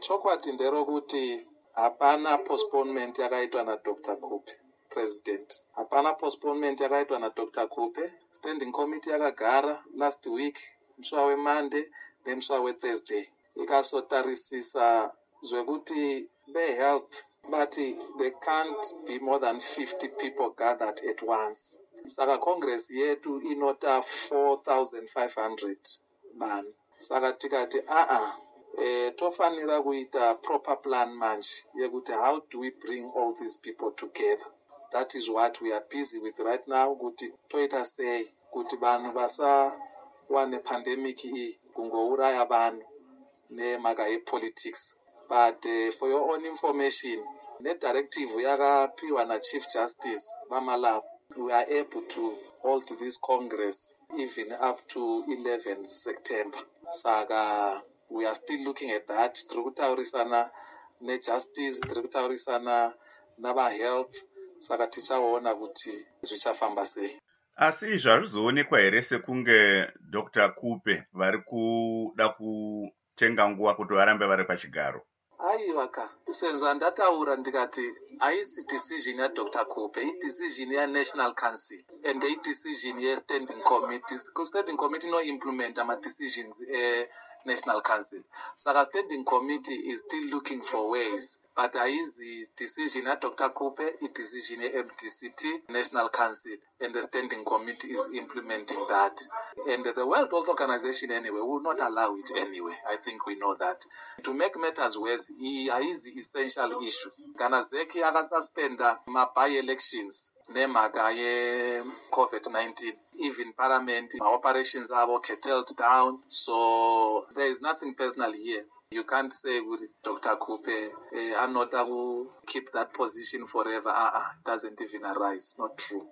Chokwadi nderokuti hapana postponement yakaitwa naDr. Kupe, president. Hapana postponement yakaitwa naDr. Kupe. Standing committee yakagara last week, musi weMonday nemusi weThursday. Ikasotarisisa zvekuti health, but there can't be more than 50 people gathered at once. Saka Congress yetu inota 4,500 vanhu. Saka tikati tofanira kuita proper plan manje yekuti how do we bring all these people together. That is what we are busy with right now, kuti toita sei kuti vanhu vasawa nepandemic iyi kungouraya vanhu nemhaka yepolitics. But for your own information, directive yakapiwa naChief Justice Mamalapa, we are able to hold this Congress even up to 11th September. Saka we are still looking at that. Tiri kutaurisana nejustice, tiri kutaurisana navahealth, saka tichaona kuti zvichafamba sei. Asi zvazvizoonekwa here sekunge Dr. Kupe vari kuda kutenga nguva kuti varambe vari pachigaro? Aiwaka, senza ndataura ndikati haisi decision yaDr. Kupe, decision yaNational Council and decision yeStanding Committee. Standing Committee no implement decisions National Council. Saka Standing Committee is still looking for ways, but haisi decision yaDr. Kupe, decision yeMDCT, National Council, and the Standing Committee is implementing that. And the World Health Organization anyway will not allow it anyway. I think we know that. To make matters worse, haisi essential issue. Kana ZEC akasuspenda by-elections nemhaka ye-COVID-19. Even parliament, operations are curtailed down. So there is nothing personal here. You can't say Dr. Kupe I'm not going to keep that position forever. It doesn't even arise. Not true.